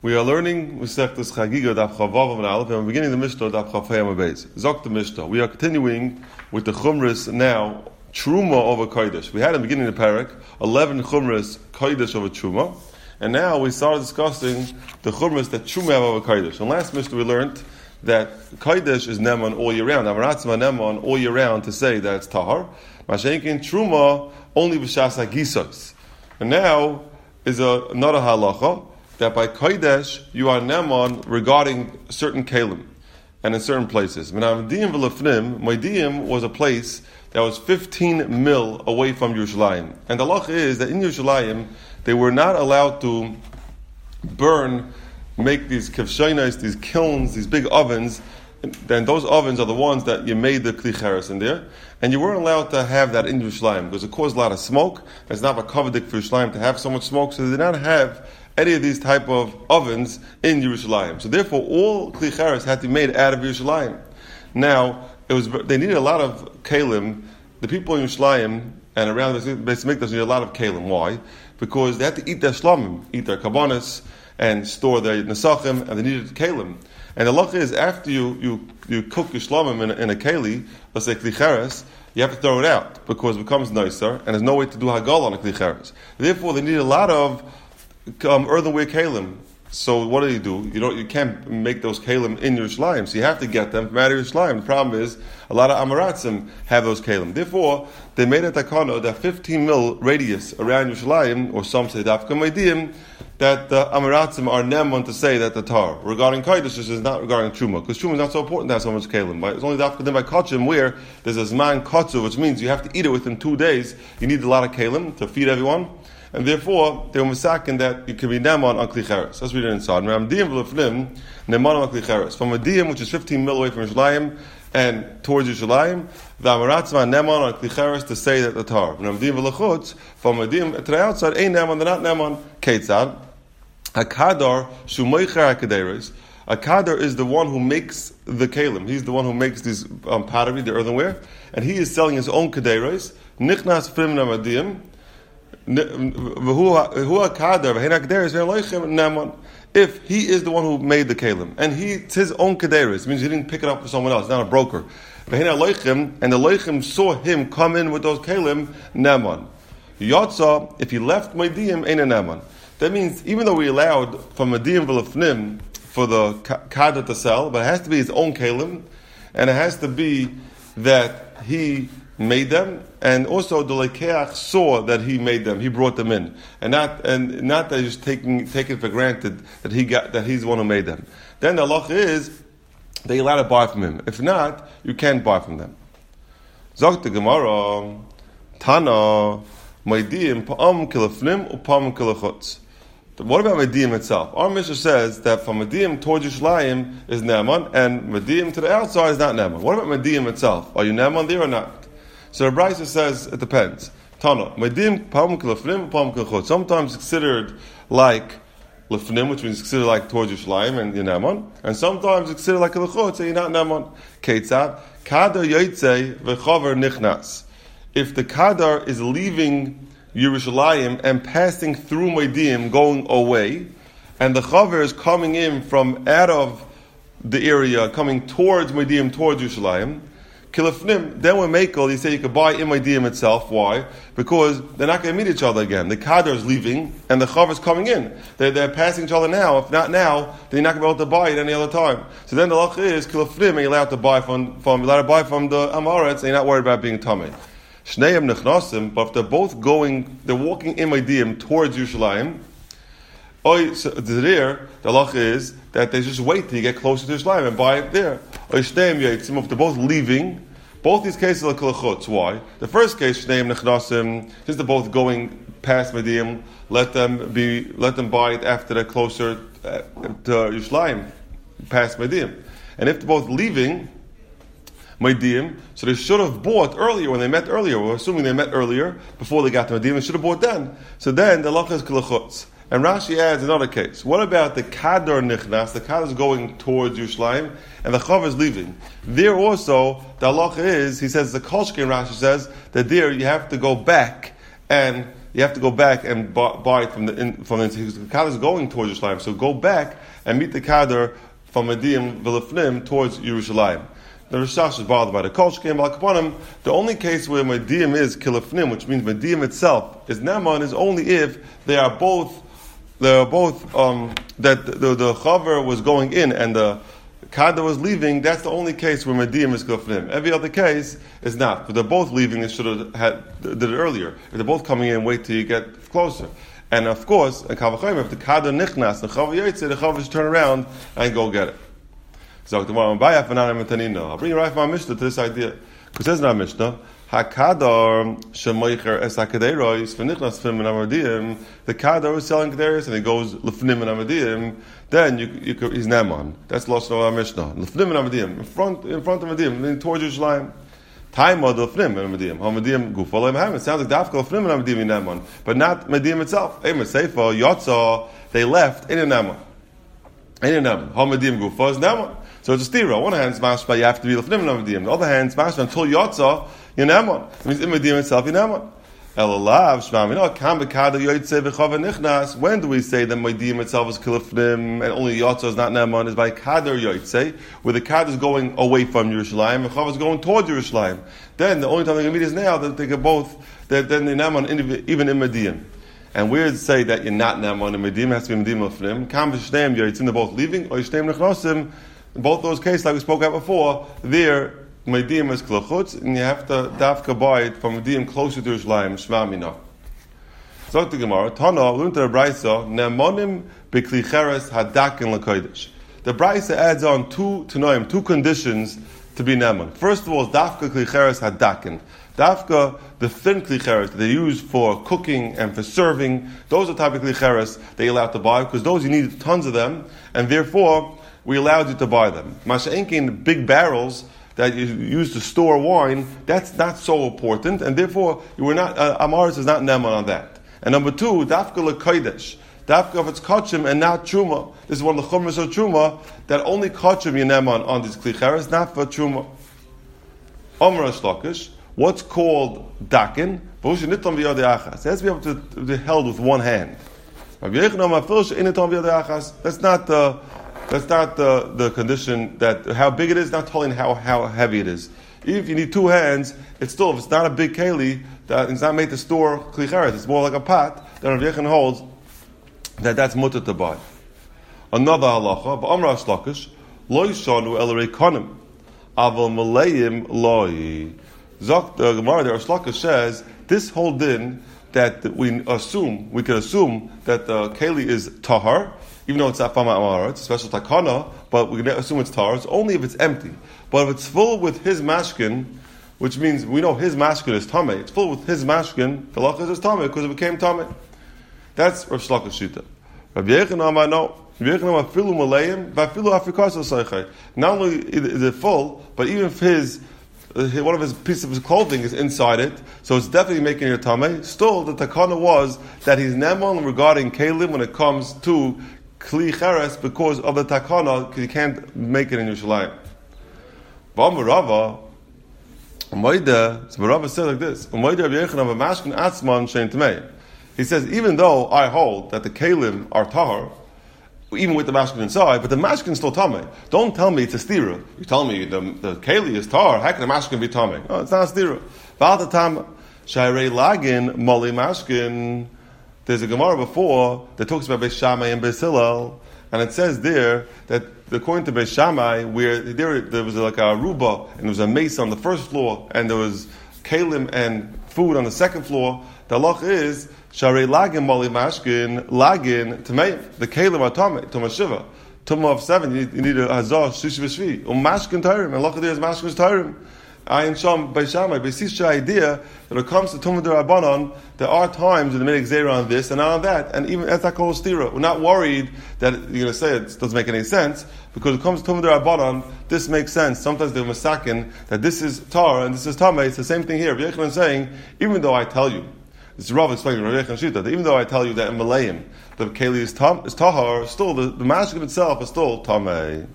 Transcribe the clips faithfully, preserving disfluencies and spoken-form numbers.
We are learning Masechtas Chagiga Daf Chavav and Aleph, and we're beginning the Mishnah Daf Chav Hayam Beis. Zok the Mishnah. We are continuing with the Chumras now, Truma over Kodesh. We had in the beginning of the parak eleven Chumras Kodesh over Truma, and now we started discussing the Chumras that Truma have over Kodesh. In last Mishnah we learned that Kodesh is Neman all year round. Amaratzma Neman all year round to say that it's Tahar. Mashenkin Truma only B'Shas HaGisos. And now is a, another halacha that by Kodesh you are Neman regarding certain Kalim and in certain places. Moedim v'lefnim, Moedim was a place that was fifteen mil away from Yerushalayim. And the halacha is that in Yerushalayim they were not allowed to burn, make these kevshainas, these kilns, these big ovens. Then those ovens are the ones that you made the kli cheres in there, and you weren't allowed to have that in Yerushalayim because it caused a lot of smoke. It's not a kavadik for Yerushalayim to have so much smoke, so they did not have any of these type of ovens in Yerushalayim. So therefore, all kli cheres had to be made out of Yerushalayim. Now, it was they needed a lot of kalim. The people in Yerushalayim and around the Beis Mikdash needed a lot of kalim. Why? Because they had to eat their shlamim, eat their kabbanis, and store their nesachim, and they needed kalim. And the halacha is after you, you, you cook your shlamim in a, in a keli, let's say kli cheres, you have to throw it out because it becomes nicer, and there's no way to do hagal on a kli cheres. Therefore, they need a lot of um, earthenware kalim. So what do you do? You don't, you can't make those kalim in Yerushalayim, so you have to get them from out of Yerushalayim. The problem is a lot of Amaratzim have those kalim. Therefore, they made a takana that fifteen mil radius around Yerushalayim, or some say dafka Moedim, that the Amaratzim are neman to say that the tar. Regarding Kodesh, this is not regarding Truma, because Truma is not so important to have so much kalim. It's only dafka then by Kachim where there's a Zman Kotzu, which means you have to eat it within two days. You need a lot of kalim to feed everyone. And therefore, they were misakin that you can be neman on kli cheres. Let's read it inside. Moedim v'lefnim, neman on kli cheres. From Moedim, which is fifteen mil away from Yerushalayim, and towards Yerushalayim, the Amaratzma neman on kli cheres to say that the tar. Moedim v'lechutz, from Moedim to the outside, ain't neman, they're not neman. Ketzad, Hakadar shumoicher hakaderes. A kadar is the one who makes the kalim. He's the one who makes this um, pottery, the earthenware, and he is selling his own kaderes. Nichnas frim namadim. If he is the one who made the kalim and he it's his own kaderis, means he didn't pick it up for someone else, not a broker. And the loichim saw him come in with those kalim, naman. Yotza, if he left Moedim, ain't a naman. That means even though we allowed from Moedim v'lefnim for the kader to sell, but it has to be his own kalim, and it has to be that he made them, and also the lekeach saw that he made them, he brought them in, and not and not that he's taking taking for granted that he got that he's the one who made them. Then the halacha is that you're allowed to buy from him. If not, you can't buy from them. Zok the Gemara, Tana, Moedim pa'am kilafnim upam kilachutz. What about Moedim itself? Our Mishnah says that from Moedim towards Yerushalayim is Neman, and Moedim to the outside is not Neman. What about Moedim itself? Are you Neman there or not? So the Brisa says it depends. Tana, Moedim pa'am kilafnim upam kilachutz. Sometimes considered like lefnim, which means considered like towards Yerushalayim and you're Neman, and sometimes it's considered like kilachutz, so you're not Neman. Ketzad, Kadar yotzei v'chaver nichnas. If the Kadar is leaving Yerushalayim and passing through Moedim, going away, and the Chaver is coming in from out of the area, coming towards Moedim, towards Yerushalayim, Kilafnim, then when Mekel, you say you could buy in Moedim itself. Why? Because they're not going to meet each other again. The Kadar is leaving, and the Chaver is coming in. They're, they're passing each other now. If not now, then you're not going to be able to buy it any other time. So then the Lach is, Kilafnim, you're allowed to buy from, from, you're allowed to buy from the Amaretz, and you're not worried about being Tameh. Shneim nechnasim, but if they're both going, they're walking in Moedim towards Yerushalayim. Oy, so there, the halacha is that they just wait till you get closer to Yerushalayim and buy it there. Oy shneim yaitzim, if they're both leaving, both these cases are kilachutz. Why? The first case, shneim nechnasim, since they're both going past Moedim, let them be, let them buy it after they're closer uh, to Yerushalayim, past Moedim. And if they're both leaving Moedim, so they should have bought earlier when they met earlier. We're assuming they met earlier before they got to Moedim. They should have bought then. So then the halacha is kilachutz. And Rashi adds another case. What about the Kadar Nichnas? The Kadar is going towards Yerushalayim, and the Chav is leaving. There also, the halacha is, he says, the Kolshkin Rashi says, that there you have to go back and you have to go back and buy, buy it from the in, from the, the Kader is going towards Yerushalayim. So go back and meet the Kader from Mediyim V'Lefnim towards Yerushalayim. The Rishash is bothered by the Kolshki and Balkaponim. The only case where Mediyim is Kilefnim, which means Mediyim itself is Neman, is only if they are both they are both um, that the, the Chaver was going in and the Kader was leaving. That's the only case where Mediyim is Kilefnim. Every other case is not. But they're both leaving. They should have had did it earlier. If they're both coming in, wait till you get closer. And of course, in Kavachayim, if the Kader nichnas, the Chaver Yaitze, the Chaver should turn around and go get it. So I'll bring you right from our Mishnah to this idea. Because it says in our Mishnah, Hakadar shemoicher es hakaderos v'nichnas fim and amadim. The Kadar is selling kaderos and he goes lefnim and amadim. Then you, you he's neman. That's lost of our Mishnah. Lefnim and amadim in front in front of amadim, towards Yerushalayim. Time of the lefnim and amadim. Amadim gufalei mahem. It sounds like dafka lefnim and amadim in neman, but not madim itself. Emer seifa yotza. They left in a neman. In a neman. Hamadim gufa is neman. So it's a stira. On one hand, it's mashma, you have to be lefnim and amadim. On the other hand, it's mashma until yotza. You're Neman. It means in Mediyim itself, you're Neman. Elalav, Shmam, you know, Kam Bekada Yoitze V'Chava Nichnas. When do we say that Mediyim itself is Kilefnim and only Yotza is not Neman? Is by Kadar Yoitze, where the Kadar is going away from Yerushalayim and Chava is going towards Yerushalayim. Then the only time they can meet is now that they can both, that then they're Neman even in Mediyim. And where does it say that you're not Neman in Mediyim? It has to be Mediyim Lefnim. Kam B'Shneim Yoitzim, they're both leaving, or Yishneim Nechnosim. In both those cases, like we spoke about before, there Mediyim is klachutz, and you have to dafka buy it from Mediyim closer to Yerushalayim, Shema Mina. So the Gemara, Tana, we went to the Braisa, Ne'monim b'kli cheres hadakin l'kodesh. The Braisa adds on two tanoim, two conditions to be Ne'mon. First of all, is dafka kli cheres hadakin. Dafka, the thin kli cheres that they use for cooking and for serving, those are type of kli cheres they allowed to buy, because those you need tons of them, and therefore we allowed you to buy them. Masha'inkin, big barrels that you use to store wine, that's not so important, and therefore you were not uh, Amaris is not Neman on that. And number two, Dafka l'kodesh, Dafka if it's Kachim and not Truma. This is one of the Chumras of Truma that only Kachim you Neman on these Klicheres, not for Truma. Omra Shlokish, what's called Dakin? It has to be able to be held with one hand. That's not the That's not the, the condition that how big it is, not telling how, how heavy it is. Even if you need two hands, it's still, if it's not a big keli, that it's not made to store klicheres, it's more like a pot, then Rav Yechon holds that that's mutter to buy. Another halacha, ba'amra shlokish, lo yishanu el reikonim, aval malayim loi. Zok, the Gemara there, Shlokish says, this whole din, that we assume, we can assume that the keli is tahar, even though it's afama amara, it's a special takana, but we can assume it's tar. It's only if it's empty. But if it's full with his mashkin, which means we know his mashkin is tameh, it's full with his mashkin, the lachas is tameh because it became tameh. That's Rav Shlokish shita. Rabbi Yechon Amar no. Rabbi Yechon Amar filu malayim, vafilu afrikas osaychay. Not only is it full, but even if his one of his pieces of his clothing is inside it, so it's definitely making it tameh. Still, the takana was that he's neman regarding kalim when it comes to Kli Cheres because of the takana, because you can't make it in Yerushalayim. Ba'am Rava, Umayda, so Rava said like this: Umayda Rabbi Yechon of Mashkin Atzman Shein Tamei. He says, even though I hold that the kalim are tahar, even with the mashkin inside, but the mashkin is still tamei. Don't tell me it's a stira. You tell me the the keli is tahar. How can the mashkin be tamei? No, it's not a stira. V'al tam shayrei lagin moli mashkin. There's a Gemara before that talks about Beis Shammai and Beis Hillel, and it says there that according to Beis Shammai, where there, there was like a aruba and there was a mace on the first floor, and there was kalim and food on the second floor. The halach is sharei lagin mali mashkin lagin tamei. The kalim are tamei tuma shiva tuma of seven. You need, you need a hazah shish v'shvi um mashkin tayrim, and halach there is mashkin tayrim. Ayin Sham Beis Shammai, Beis idea that when it comes to Tumah D'Rabbanan, there are times in the minute Gzeira on this and not on that, and even that's not called stira. We're not worried that you're going to say it doesn't make any sense, because when it comes to Tumah D'Rabbanan, this makes sense. Sometimes they're masakin that this is tar and this is tamei. It's the same thing here. Yechon is saying, even though I tell you, this is Rav explaining Rav Yechon Shita, that even though I tell you that in Malayim the keli is tam is tahar, still the, the mashkin itself is still tamei.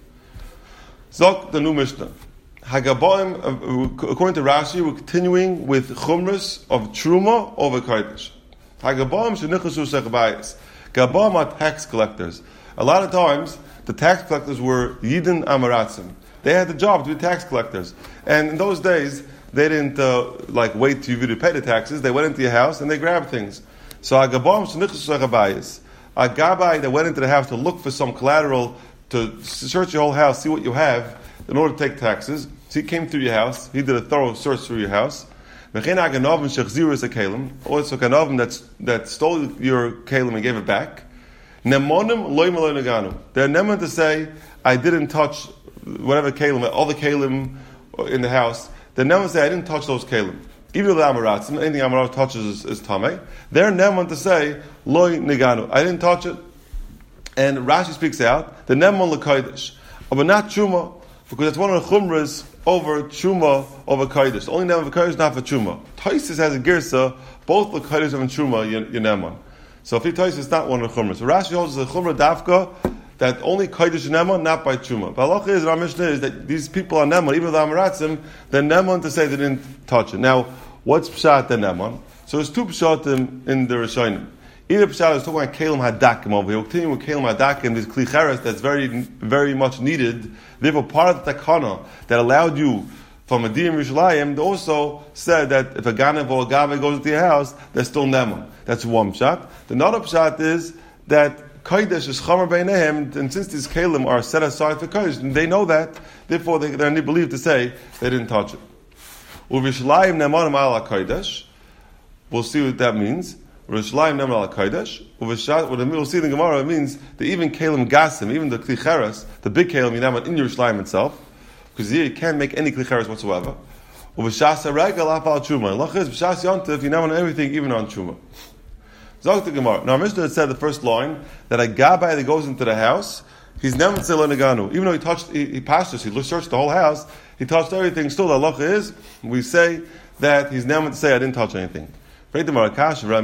Zok the new Mishnah. Hagaboim, according to Rashi, we're continuing with chumras of truma over kodesh. Hagabam shenichasu sechbayis. Gabam are tax collectors. A lot of times, the tax collectors were Yidin Amaratzim. They had the job to be tax collectors. And in those days, they didn't uh, like wait till you to pay the taxes. They went into your house and they grabbed things. So Agabam shenichasu sechbayis. A gabai that went into the house to look for some collateral, to search your whole house, see what you have, in order to take taxes. So he came through your house. He did a thorough search through your house. Also, Ganovim that that stole your kelim and gave it back. They're never to say, I didn't touch whatever kelim, all the kelim in the house. They never say, I didn't touch those kelim. Even the amaratzim, anything amarat touches is, is tamei. They're never to say, loy neganu, I didn't touch it. And Rashi speaks out, the nemon l'kodesh, but not truma, because it's one of the chumras over truma over kodesh. The only name of kodesh is not for truma. Taisis has a girsa, both the kodesh and truma yenemon. So if he Taisis, it's not one of the chumras. So Rashi holds the chumra dafka that only kodesh and nemon, not by truma. But halacha is, in our Mishnah is that these people are nemon, even the amaratzim, they're nemon to say they didn't touch it. Now, what's pshat and nemon? So there's two pshatim in the Rishonim. Either pshat is talking about kelim hadakim over here. We're continuing with kelim hadakim, this klicheres that's very, very much needed. Therefore, part of the takana that allowed you from a diyim Yerushalayim, they also said that if a ganav or a gave goes into your house, they're still nemon. That's one pshat. The other pshat is that kodesh is chamer beinehem, and since these kelim are set aside for kodesh, and they know that, therefore they, they're believed to say they didn't touch it. Uvishlayim nemanim ala kodesh. We'll see what that means. Yerushalayim nemer al kodesh. We'll see in the Gemara it means that even kelim gasim, even the klicheres, the big kelim you nemer in Yerushalayim itself, because here you can't make any klicheres whatsoever. Uvishas regal afal truma. Loch is b'shas yontif you nemer on everything, even on truma. Zog the Gemara. Now, Mishnah had said the first line that a gabai that goes into the house, he's never say leneganu. Even though he touched, he, he passed us, he searched the whole house, he touched everything. Still, the halacha is we say that he's never to say I didn't touch anything. It says in the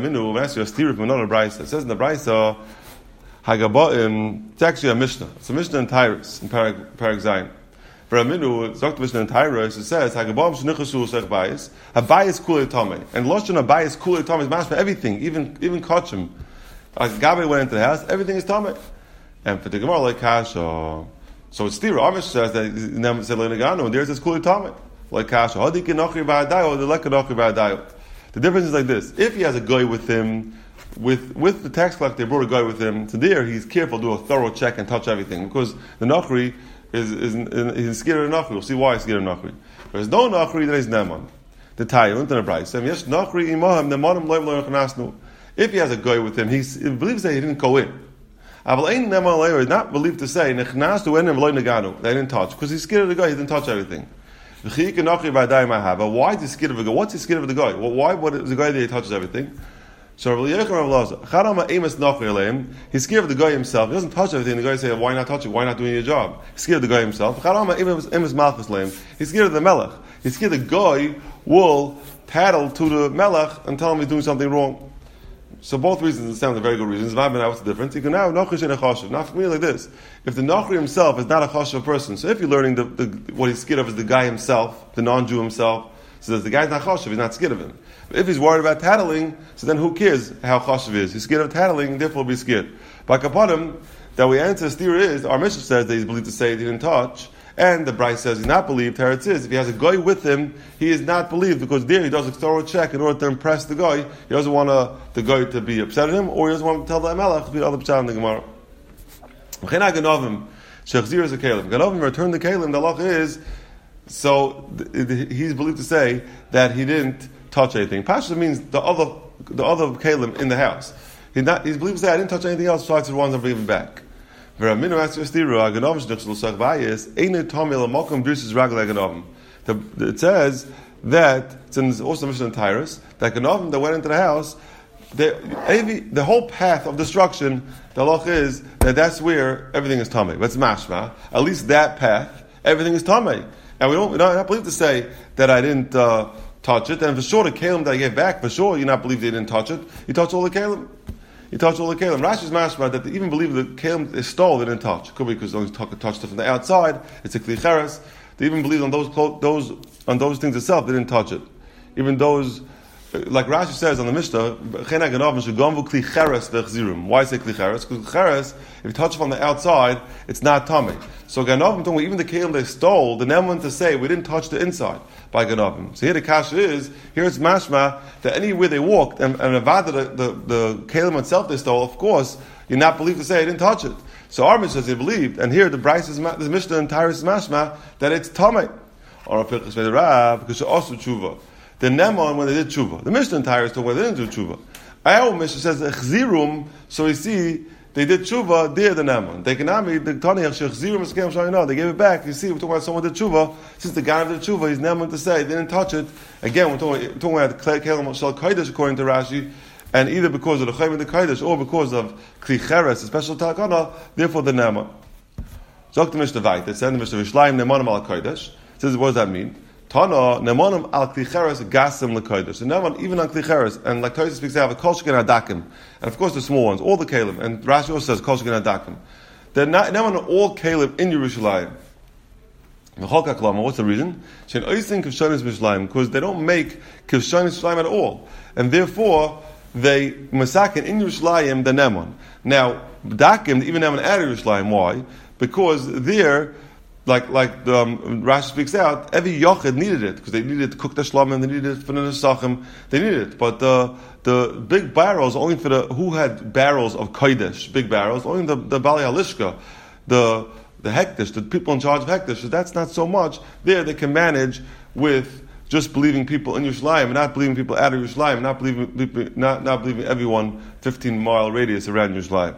Brisa, Hagabaim, it's actually a Mishnah. It's a Mishnah in Tyrus, in Parag Zayin. For a Minu, it's not the Mishnah in Tyrus, it says, Hagabaim shenichasu sech bayis, habayis kulei tamei. And Loshan habayis kulei tamei is mash for everything, even even kachim. A Gabe went into the house, everything is tamei. And for the Gemara, like Kasha, so it's Stira. Amish says that he never said leneganu, and there it says kulei tamei. Like Kasha, hadi kinachri ba'adayo, the lekanachri ba'adayo. The difference is like this. If he has a guy with him, with with the tax collector, they brought a guy with him, so there he's careful, do a thorough check and touch everything. Because the Nachri is, is, is, is scared of Nachri. We'll see why he's scared of Nachri. There's no Nachri, there is Neman. The Tayyant and the Bryce. Yes, Nachri imahim, Nemanim loim loim chanasnu. If he has a guy with him, he believes that he didn't go in. Aval ein Neman leim is not believed to say, Nechnastu enem loim neganu. They didn't touch. Because he's scared of the guy, he didn't touch everything. Why is he scared of the guy? What's he scared of the guy? Well, why? What is the guy that he touches everything? So he's scared of the guy himself. He doesn't touch everything. The guy says, "Why not touch it? Why not doing your job?" He's scared of the guy himself. He's scared of the melech. He's scared the guy will tattle to the melech and tell him he's doing something wrong. So both reasons sound like very good reasons. What's the difference? You can now nachrish and a chashav. Now for me like this: if the nachri himself is not a chashav person, so if you're learning the, the, what he's scared of is the guy himself, the non-Jew himself, so the guy's not chashav, he's not scared of him. But if he's worried about tattling, so then who cares how chashav is? He's scared of tattling, therefore be scared. By kapanim, that we answer steer is our Mishnah says that he's believed to say he didn't touch. And the Bryce says he's not believed. Teretz is if he has a guy with him, he is not believed because there he does a thorough check in order to impress the guy. He doesn't want uh, the guy to be upset at him, or he doesn't want to tell the Melech to be the other pshat in the Gemara. Ganovim return the kelim. The halacha is so th- th- he's believed to say that he didn't touch anything. Pasha means the other the other kelim in the house. He's not. He's believed to say I didn't touch anything else besides the ones I'm bringing back. The, it says that it's in also Mishnah and Tyrus that Ganovim that went into the house, they, the whole path of destruction, the halach is that that's where everything is tamei. That's mashma. At least that path, everything is tamei, and we don't we don't believe to say that I didn't uh, touch it. And for sure, the kelim that I gave back, for sure, you not believe they didn't touch it. You touch all the kelim. He touched all the kelim. Rashi's mashma that they even believe the kelim is stole, they didn't touch. It could be because they touched it from the outside. It's a klicheres. They even believe on those those on those things itself, they didn't touch it. Even those like Rashi says on the Mishnah, why say kli cheres? Because cheres, if you touch it from the outside, it's not tummy. So ganavim, even the kelim they stole, the neman to say we didn't touch the inside by ganavim. So here the kasha is, here it's mashma that anywhere they walked and, and avada the, the, the kelim itself they stole, of course, you're not believed to say I didn't touch it. So our Mishnah says they believed, and here the Bryce is the Mishnah entire is mashma that it's tummy. Or a filchus made the Rav because she also tshuva. The Neman when they did tshuva. The Mishnah entire is talking when they didn't do tshuva. Our Mishnah says echzirum, so we see they did tshuva, they're the Neman. They cannot be the Taniach shechzirum eskem shayna. They gave it back. You see, we're talking about someone did tshuva. Since the guy did tshuva, he's Neman to say they didn't touch it. Again, we're talking, we're talking about kelim shel kodesh according to Rashi, and either because of the chayim the kodesh or because of kli cheres, a special takana, therefore the Neman. Zok the Mishnah Vayt. It said in the Mishnah Vishlayim Nemanim al kodesh. Says, what does that mean? Tana nemanim al klicheres gasim lekodesh. So neman even on klicheres, and like Tosfos speaks out of kol sheken hadakim, and of course the small ones, all the kalim, and Rashi also says kol sheken hadakim. They're not neman all kalim in Yerushalayim. What's the reason? Because they don't make kivshanis Yerushalayim at all, and therefore they masakin in Yerushalayim the neman. Now dakim even neman out of Yerushalayim. Why? Because there. Like like the, um, Rashi speaks out, every yochid needed it because they needed to cook the shlamim, they needed it for the nesachim, they needed it. But the the big barrels only for the who had barrels of kodesh, big barrels, only the the bali halishka, the the hektish, the people in charge of hektish. So that's not so much. There they can manage with just believing people in Yerushalayim, and not believing people out of Yerushalayim, not believing not not believing everyone fifteen mile radius around Yerushalayim.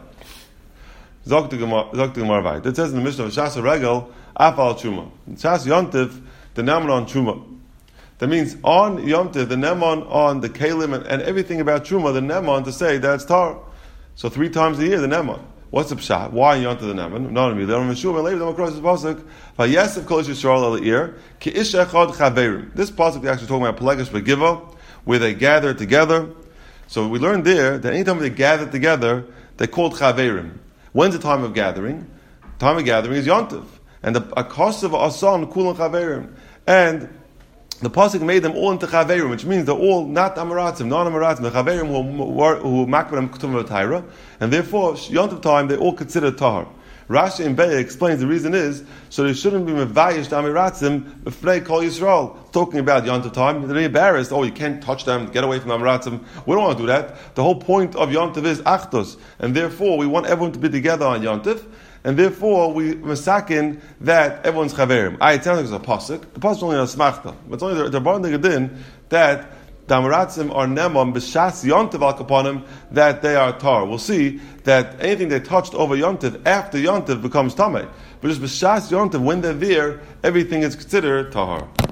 Zok the Gemara. That says in the Mishnah of Shas Regel. Afal Truma. Shas Yontif, the Neman on Truma. That means on Yontif, the Neman on the Kalim and, and everything about Truma, the Neman to say that's Tar. So three times a year, the Neman. What's the Pshat? Why Yontif the Neman? Not on me. They're on Meshua, and later them across this Pasuk. Vayesef Kol Yisrael El'ir, Ki Ish Echad Chaverim. This Pasuk is actually talking about Pelegus Begiva, where they gather together. So we learned there that anytime they gather together, they're called Chaverim. When's the time of gathering? Time of gathering is Yontif. And the akos of asan kulan chaverim, and the pasuk made them all into chaverim, which means they're all not amaratzim, non amaratzim. The chaverim who who makbram kutum v'tayra, and therefore yontiv time they all consider tahar. Rashi and Beya explains the reason is so they shouldn't be mevayish amaratzim b'fnei kol Yisrael. Talking about yontiv time, they're embarrassed. Oh, you can't touch them. Get away from amaratzim. We don't want to do that. The whole point of yontiv is achdos, and therefore we want everyone to be together on yontiv. And therefore, we masakin that everyone's chaverim. I it sounds like it's a pasuk. The pasuk is only a smachta, but it's only the Rabban Gedin that the amaratzim are nemam b'shas yontiv al kapanim that they are tar. We'll see that anything they touched over yontiv after yontiv becomes tamei. But just b'shas yontiv when they're there, everything is considered tahar.